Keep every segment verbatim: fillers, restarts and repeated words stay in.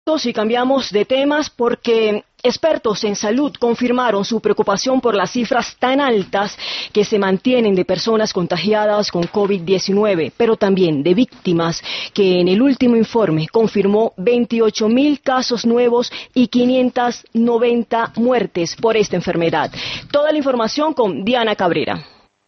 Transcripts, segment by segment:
Y cambiamos de temas porque expertos en salud confirmaron su preocupación por las cifras tan altas que se mantienen de personas contagiadas con COVID diecinueve, pero también de víctimas, que en el último informe confirmó veintiocho mil casos nuevos y quinientas noventa muertes por esta enfermedad. Toda la información con Diana Cabrera.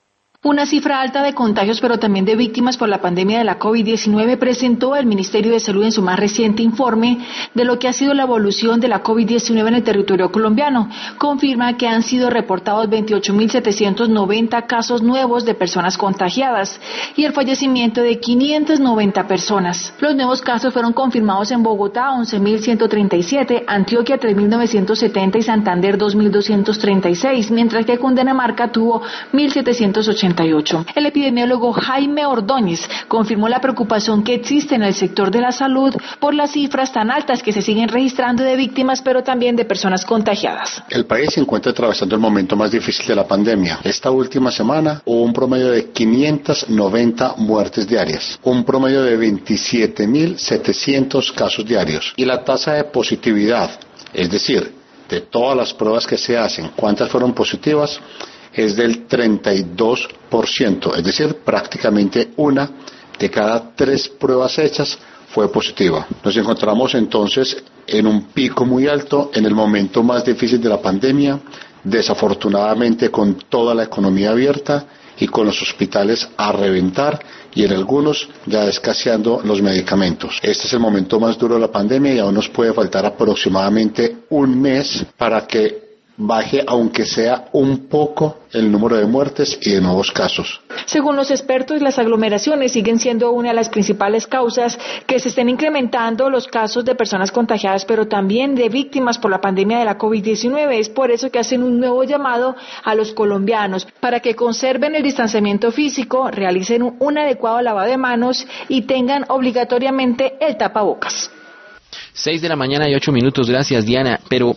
Una cifra alta de contagios, pero también de víctimas por la pandemia de la COVID diecinueve presentó el Ministerio de Salud en su más reciente informe de lo que ha sido la evolución de la COVID diecinueve en el territorio colombiano. Confirma que han sido reportados veintiocho mil setecientos noventa casos nuevos de personas contagiadas y el fallecimiento de quinientas noventa personas. Los nuevos casos fueron confirmados en Bogotá, once mil ciento treinta y siete, Antioquia tres mil novecientos setenta y Santander dos mil doscientos treinta y seis, mientras que Cundinamarca tuvo mil setecientos ochenta. El epidemiólogo Jaime Ordóñez confirmó la preocupación que existe en el sector de la salud por las cifras tan altas que se siguen registrando de víctimas, pero también de personas contagiadas. El país se encuentra atravesando el momento más difícil de la pandemia. Esta última semana hubo un promedio de quinientas noventa muertes diarias, un promedio de veintisiete mil setecientos casos diarios, y la tasa de positividad, es decir, de todas las pruebas que se hacen, ¿cuántas fueron positivas?, es del treinta y dos por ciento, es decir, prácticamente una de cada tres pruebas hechas fue positiva. Nos encontramos entonces en un pico muy alto, en el momento más difícil de la pandemia, desafortunadamente con toda la economía abierta y con los hospitales a reventar y en algunos ya escaseando los medicamentos. Este es el momento más duro de la pandemia y aún nos puede faltar aproximadamente un mes para que baje, aunque sea un poco, el número de muertes y de nuevos casos. Según los expertos, las aglomeraciones siguen siendo una de las principales causas que se estén incrementando los casos de personas contagiadas, pero también de víctimas por la pandemia de la COVID diecinueve. Es por eso que hacen un nuevo llamado a los colombianos para que conserven el distanciamiento físico, realicen un adecuado lavado de manos y tengan obligatoriamente el tapabocas. Seis de la mañana y ocho minutos, gracias Diana, pero